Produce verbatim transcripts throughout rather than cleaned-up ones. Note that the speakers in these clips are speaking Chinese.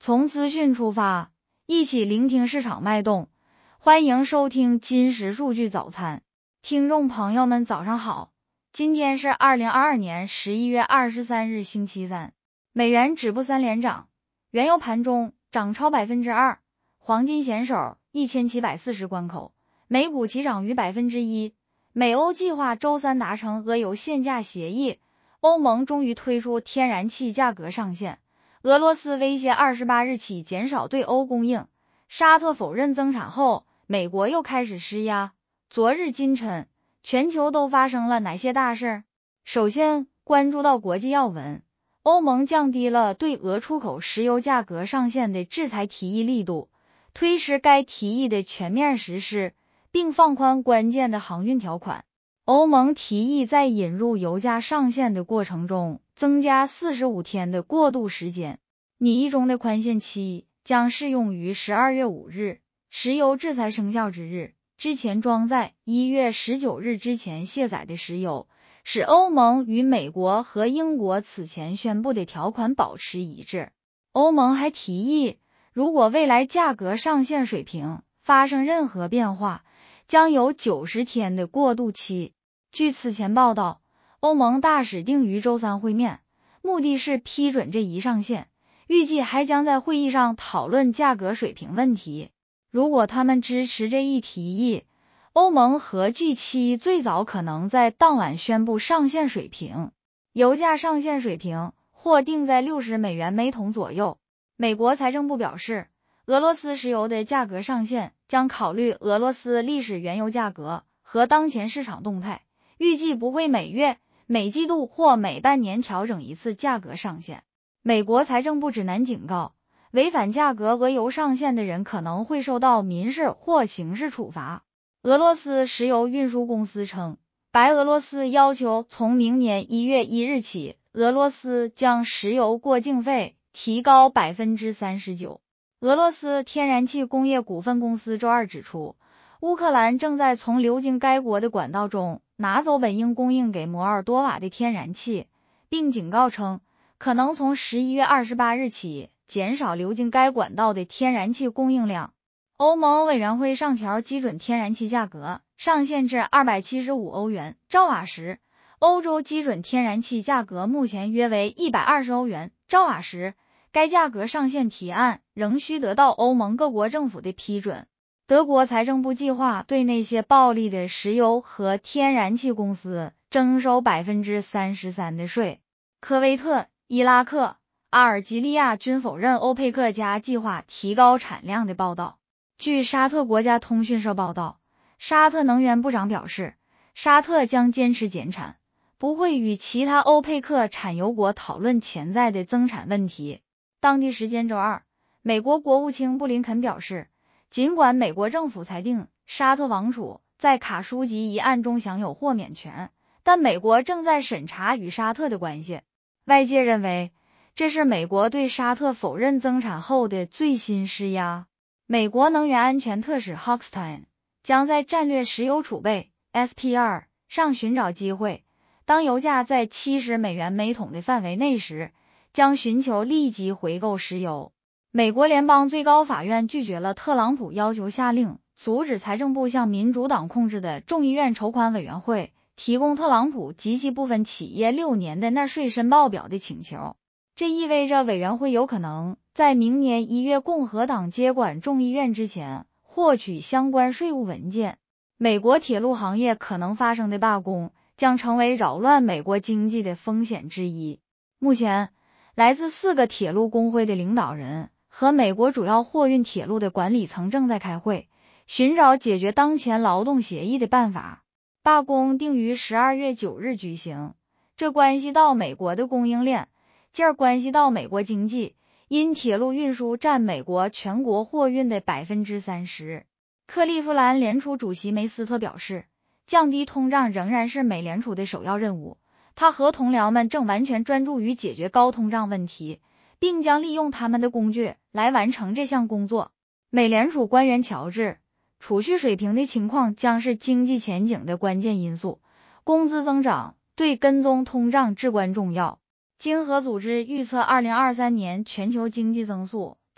从资讯出发，一起聆听市场脉动。欢迎收听金石数据早餐。听众朋友们早上好，今天是二零二二年十一月二十三日星期三。美元止步三连涨，原油盘中涨超 百分之二， 黄金险守一千七百四十关口，美股齐涨逾 百分之一。 美欧计划周三达成俄油限价协议，欧盟终于推出天然气价格上限，俄罗斯威胁二十八日起减少对欧供应，沙特否认增产后，美国又开始施压。昨日今晨，全球都发生了哪些大事？首先关注到国际要闻，欧盟降低了对俄出口石油价格上限的制裁提议力度，推迟该提议的全面实施，并放宽关键的航运条款。欧盟提议在引入油价上限的过程中增加四十五天的过渡时间，拟议中的宽限期将适用于十二月五日石油制裁生效之日之前装在一月十九日之前卸载的石油，使欧盟与美国和英国此前宣布的条款保持一致。欧盟还提议，如果未来价格上限水平发生任何变化，将有九十天的过渡期。据此前报道，欧盟大使定于周三会面，目的是批准这一上限，预计还将在会议上讨论价格水平问题。如果他们支持这一提议，欧盟和 G 七 最早可能在当晚宣布上限水平，油价上限水平或定在六十美元每桶左右。美国财政部表示，俄罗斯石油的价格上限将考虑俄罗斯历史原油价格和当前市场动态，预计不会每月、每季度或每半年调整一次价格上限。美国财政部指南警告，违反价格俄油上限的人可能会受到民事或刑事处罚。俄罗斯石油运输公司称，白俄罗斯要求从明年一月一日起，俄罗斯将石油过境费提高 百分之三十九。俄罗斯天然气工业股份公司周二指出，乌克兰正在从流经该国的管道中拿走本应供应给摩尔多瓦的天然气，并警告称，可能从十一月二十八日起减少流经该管道的天然气供应量。欧盟委员会上调基准天然气价格上限至二百七十五欧元兆瓦时，欧洲基准天然气价格目前约为一百二十欧元兆瓦时，该价格上限提案仍需得到欧盟各国政府的批准。德国财政部计划对那些暴利的石油和天然气公司征收 百分之三十三 的税。科威特、伊拉克、阿尔及利亚均否认欧佩克加计划提高产量的报道。据沙特国家通讯社报道，沙特能源部长表示，沙特将坚持减产，不会与其他欧佩克产油国讨论潜在的增产问题。当地时间周二，美国国务卿布林肯表示，尽管美国政府裁定沙特王储在卡舒吉一案中享有豁免权，但美国正在审查与沙特的关系。外界认为，这是美国对沙特否认增产后的最新施压。美国能源安全特使 Hochstein 将在战略石油储备 S P R 上寻找机会，当油价在七十美元每桶的范围内时，将寻求立即回购石油。美国联邦最高法院拒绝了特朗普要求下令阻止财政部向民主党控制的众议院筹款委员会提供特朗普及其部分企业六年的纳税申报表的请求。这意味着委员会有可能在明年一月共和党接管众议院之前获取相关税务文件。美国铁路行业可能发生的罢工将成为扰乱美国经济的风险之一。目前，来自四个铁路工会的领导人和美国主要货运铁路的管理层正在开会，寻找解决当前劳动协议的办法。罢工定于十二月九日举行，这关系到美国的供应链，进而关系到美国经济，因铁路运输占美国全国货运的 百分之三十。克利夫兰联储主席梅斯特表示，降低通胀仍然是美联储的首要任务，他和同僚们正完全专注于解决高通胀问题，并将利用他们的工具来完成这项工作。美联储官员乔治，储蓄水平的情况将是经济前景的关键因素，工资增长对跟踪通胀至关重要。经合组织预测二零二三年全球经济增速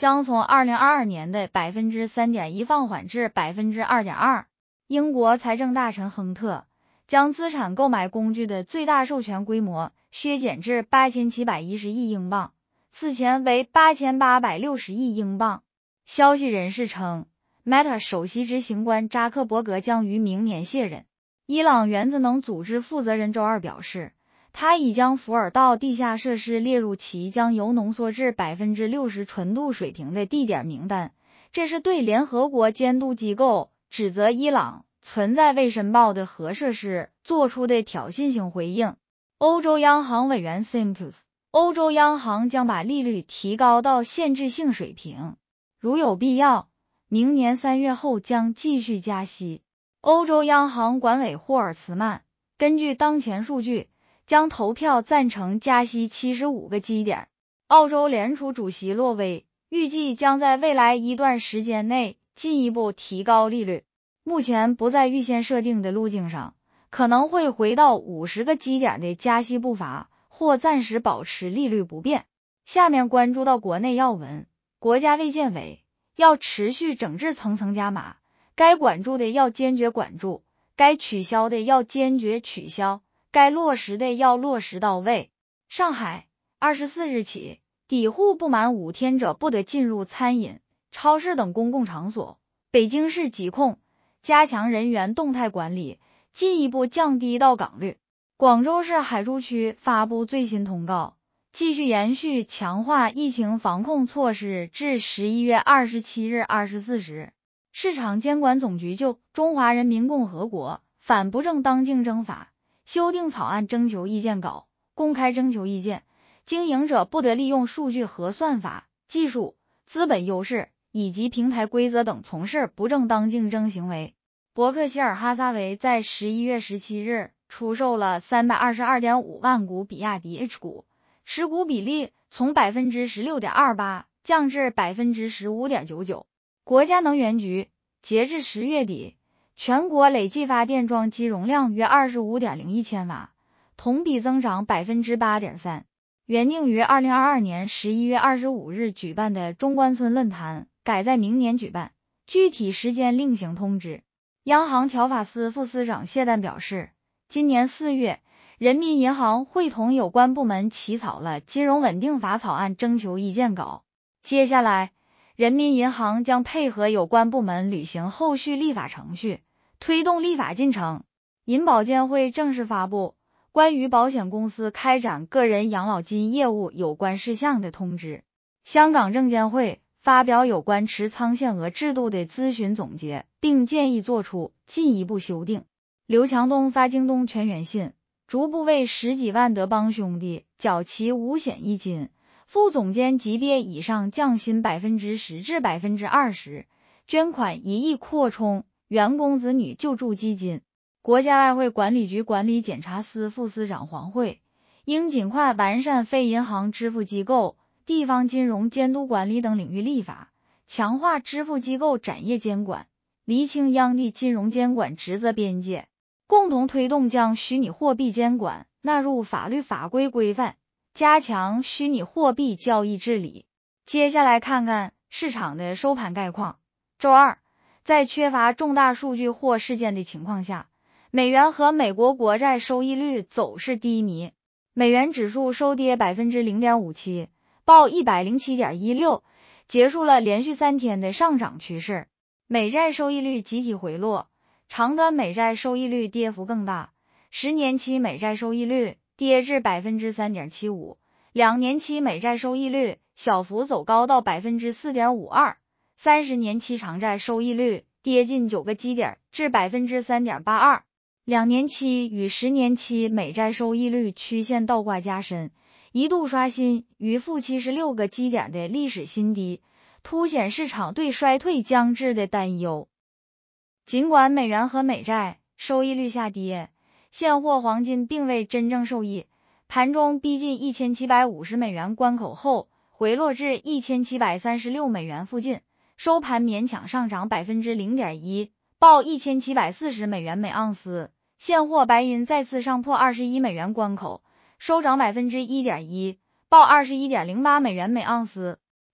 将从二零二二年的 百分之三点一 放缓至 百分之二点二。英国财政大臣亨特将资产购买工具的最大授权规模削减至八千七百一十亿英镑，此前为八千八百六十亿英镑。消息人士称 Meta 首席执行官扎克伯格将于明年卸任。伊朗原子能组织负责人周二表示，他已将福尔道地下设施列入其将铀浓缩至 百分之六十 纯度水平的地点名单，这是对联合国监督机构指责伊朗存在未申报的核设施做出的挑衅性回应。欧洲央行委员 Simkus， 欧洲央行将把利率提高到限制性水平，如有必要，明年三月后将继续加息。欧洲央行管委霍尔茨曼根据当前数据将投票赞成加息七十五个基点。澳洲联储主席洛威预计将在未来一段时间内进一步提高利率，目前不在预先设定的路径上，可能会回到五十个基点的加息步伐，或暂时保持利率不变。下面关注到国内要闻，国家卫健委要持续整治层层加码，该管住的要坚决管住，该取消的要坚决取消，该落实的要落实到位。上海二十四日起，抵沪不满五天者不得进入餐饮、超市等公共场所。北京市疾控加强人员动态管理，进一步降低到岗率。广州市海珠区发布最新通告，继续延续强化疫情防控措施至十一月二十七日二十四时。市场监管总局就《中华人民共和国反不正当竞争法》修订草案征求意见稿，公开征求意见，经营者不得利用数据核算法、技术、资本优势以及平台规则等从事不正当竞争行为。伯克希尔哈撒韦在十一月十七日出售了 三百二十二点五万股比亚迪 H 股，持股比例从 百分之十六点二八 降至 百分之十五点九九。国家能源局截至十月底，全国累计发电装机容量约 二十五点零一千瓦，同比增长 百分之八点三。原定于二零二二年十一月二十五日举办的中关村论坛改在明年举办，具体时间另行通知。央行条法司副司长谢旦表示，今年四月，人民银行会同有关部门起草了金融稳定法草案征求意见稿，接下来人民银行将配合有关部门履行后续立法程序，推动立法进程。银保监会正式发布关于保险公司开展个人养老金业务有关事项的通知。香港证监会发表有关持仓限额制度的咨询总结，并建议作出进一步修订。刘强东发京东全员信，逐步为十几万德邦兄弟缴其五险一金，副总监级别以上降薪 百分之十 至 百分之二十， 捐款一亿扩充员工子女救助基金。国家外汇管理局管理检察司副司长黄慧应尽快完善非银行支付机构、地方金融监督管理等领域立法，强化支付机构展业监管，厘清央地金融监管职责边界，共同推动将虚拟货币监管纳入法律法规规范，加强虚拟货币交易治理。接下来看看市场的收盘概况。周二，在缺乏重大数据或事件的情况下，美元和美国国债收益率走势低迷，美元指数收跌 百分之零点五七， 报 一百零七点一六， 结束了连续三天的上涨趋势。美债收益率集体回落，长端美债收益率跌幅更大，十年期美债收益率跌至 百分之三点七五， 两年期美债收益率小幅走高到 百分之四点五二， 三十年期长债收益率跌近九个基点至 百分之三点八二。两年期与十年期美债收益率曲线倒挂加深，一度刷新逾负七十六个基点的历史新低，凸显市场对衰退将至的担忧。尽管美元和美债收益率下跌，现货黄金并未真正受益，盘中逼近一千七百五十美元关口后回落至一千七百三十六美元附近，收盘勉强上涨 百分之零点一， 报一千七百四十美元每盎司。现货白银再次上破二十一美元关口，收涨 百分之一点一， 报 二十一点零八美元每盎司。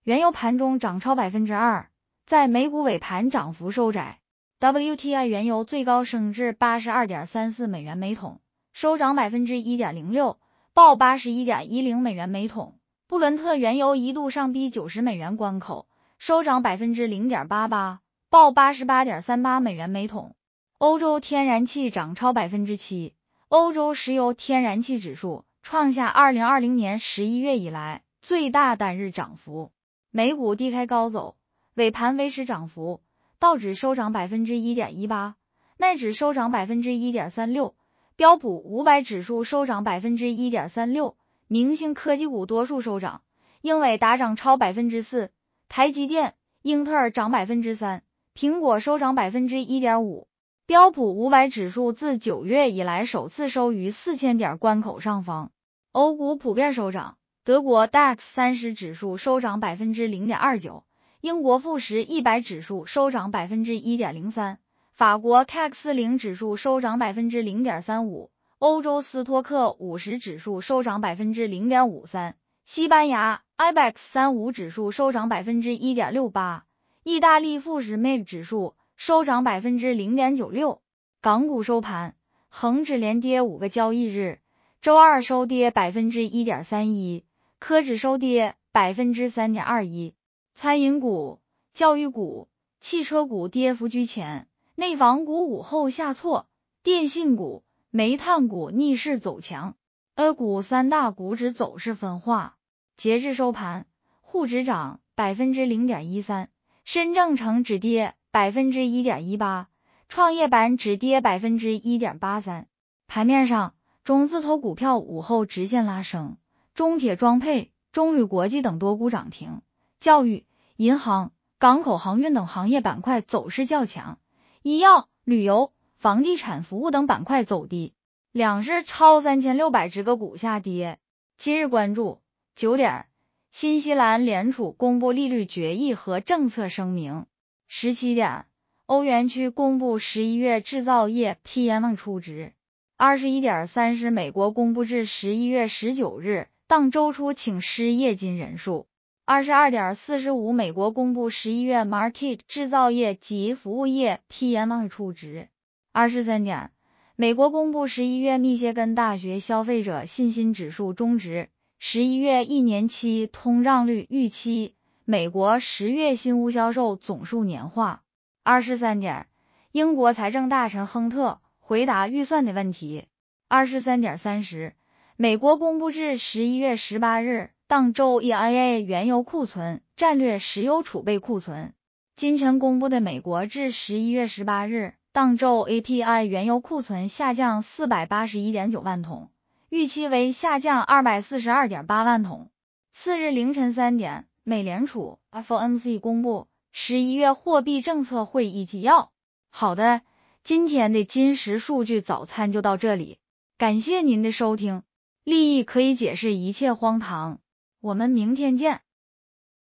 原油盘中涨超 百分之二， 在美股尾盘涨幅收窄。W T I 原油最高升至 八十二点三四美元每桶，收涨 百分之一点零六， 报 八十一点一零美元每桶。布伦特原油一度上逼九十美元关口，收涨 百分之零点八八， 报 八十八点三八美元每桶。欧洲天然气涨超 百分之七， 欧洲石油天然气指数创下二零二零年十一月以来最大单日涨幅。美股低开高走，尾盘维持涨幅，道指收涨 百分之一点一八， 纳指收涨 百分之一点三六， 标普五百指数收涨 百分之一点三六， 明星科技股多数收涨，英伟达涨超 百分之四， 台积电、英特尔涨 百分之三， 苹果收涨 百分之一点五。 标普五百指数自九月以来首次收于四千点关口上方。欧股普遍收涨，德国 D A X 三十指数收涨 百分之零点二九，英国富时一百指数收涨 百分之一点零三， 法国 C A C 四十 指数收涨 百分之零点三五， 欧洲斯托克五十指数收涨 百分之零点五三， 西班牙 I B E X 三十五 指数收涨 百分之一点六八， 意大利富时 M I B 指数收涨 百分之零点九六。 港股收盘，恒指连跌五个交易日，周二收跌 百分之一点三一， 科指收跌 百分之三点二一。餐饮股、教育股、汽车股跌幅居前，内房股午后下挫，电信股、煤炭股逆势走强。A 股三大股指走势分化。截至收盘，沪指涨 百分之零点一三， 深证成指跌 百分之一点一八， 创业板指跌 百分之一点八三。盘面上，中字头股票午后直线拉升，中铁装配、中铝国际等多股涨停，教育、银行、港口航运等行业板块走势较强，医药、旅游、房地产服务等板块走低。两市超三千六百只个股下跌。今日关注：九点，新西兰联储公布利率决议和政策声明。十七点，欧元区公布十一月制造业 P M I 初值。二十一点三十，美国公布至十一月十九日当周初请失业金人数。二十二点四十五，美国公布十一月 Market 制造业及服务业 P M I 初值。二十三点，美国公布十一月密歇根大学消费者信心指数终值，十一月一年期通胀率预期，美国十月新屋销售总数年化。二十三点，英国财政大臣亨特回答预算的问题。二十三点三十，美国公布至十一月十八日当周 E I A 原油库存、战略石油储备库存。今晨公布的美国至十一月十八日当周 A P I 原油库存下降 四百八十一点九万桶，预期为下降 二百四十二点八万桶。次日凌晨三点，美联储 F O M C 公布十一月货币政策会议纪要。好的，今天的金石数据早餐就到这里，感谢您的收听。利益可以解释一切荒唐，我们明天见。